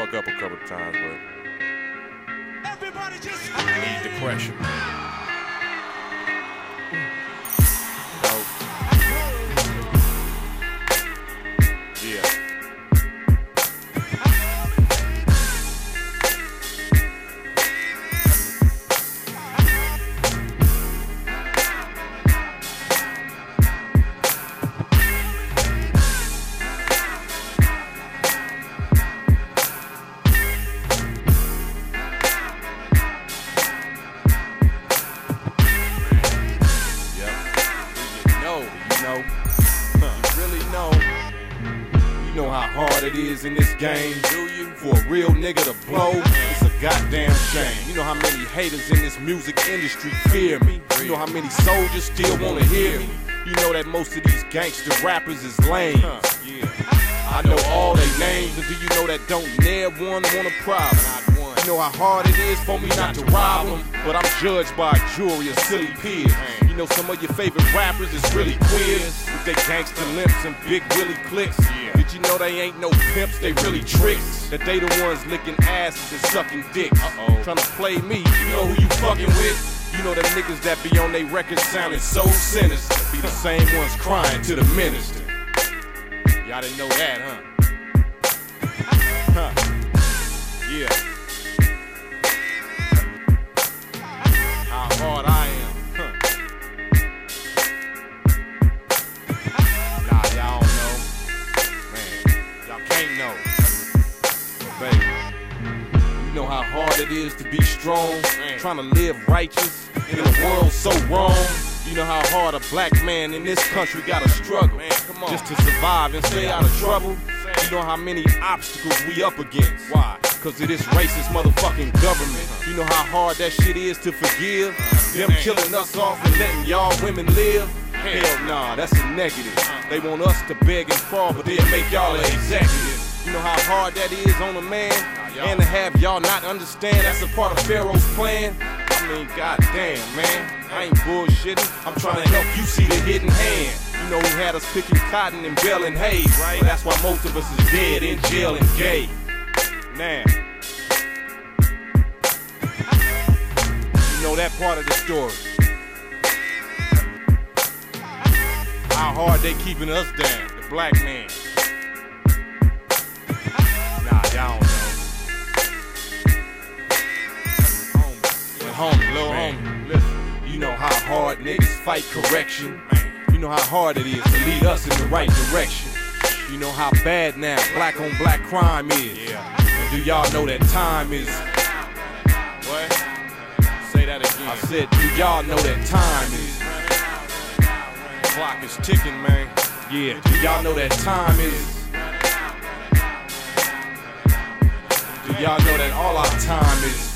fuck up a couple of times, but Everybody just I need depression. Yeah. You know how hard it is in this game, do you? For a real nigga to blow, it's a goddamn shame. You know how many haters in this music industry fear me. You know how many soldiers still wanna hear me. You know that most of these gangster rappers is lame. I know all their names, and do you know that don't near one want a problem? You know how hard it is for me not to rob them, but I'm judged by a jury of silly peers. You know some of your favorite rappers is really queers, with their gangster limps and big willy clicks. Did you know they ain't no pimps, they really tricks? That they the ones licking asses and sucking dicks. Trying to play me, you know who you fucking with? You know them niggas that be on they records sounding so sinister, be the same ones crying to the minister. Y'all didn't know that, huh? Yeah. How hard I am, Nah, y'all don't know. Man, y'all can't know. But baby, you know how hard it is to be strong, trying to live righteous in a world so wrong. You know how hard a black man in this country gotta struggle just to survive and stay out of trouble. You know how many obstacles we up against. Why? Cause of this racist motherfucking government. You know how hard that shit is to forgive? Them killing us off and letting y'all women live? Hell nah, that's a negative. They want us to beg and crawl, but they'll make y'all an executive. You know how hard that is on a man? And to have y'all not understand that's a part of Pharaoh's plan? I mean, goddamn, man. I ain't bullshitting. I'm trying to help you see the hidden hand. You know who had us picking cotton and baling hay, right? That's why most of us is dead, in jail, and gay. Now, you know that part of the story. How hard they keeping us down, the black man. Nah, y'all don't know. Homie, little homie, listen. You know how hard niggas fight correction. You know how hard it is to lead us in the right direction. You know how bad now black on black crime is. And do y'all know that time is... What? Say that again. I said, do y'all know that time is... Clock is ticking, man. Yeah, do y'all know that time is... Do y'all know that all our time is...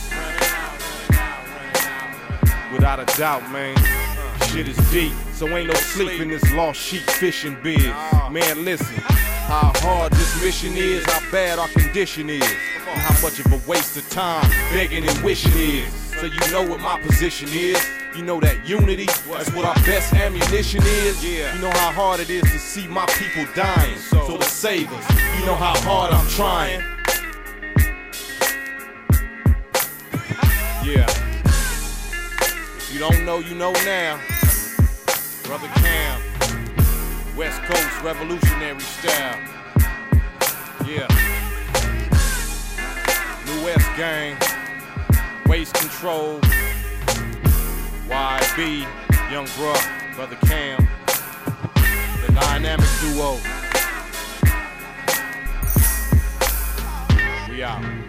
Without a doubt, man, shit is deep, so ain't no sleep in this lost sheep fishing biz. Man, listen, how hard this mission is, how bad our condition is, and how much of a waste of time begging and wishing is. So you know what my position is. You know that unity, that's what our best ammunition is. You know how hard it is to see my people dying, so to save us, you know how hard I'm trying. Yeah. You don't know, you know now. Brother Cam, West Coast revolutionary style. Yeah. New West Gang, Waste Control, YB, Young Bruh, Brother Cam, the dynamic duo. We out.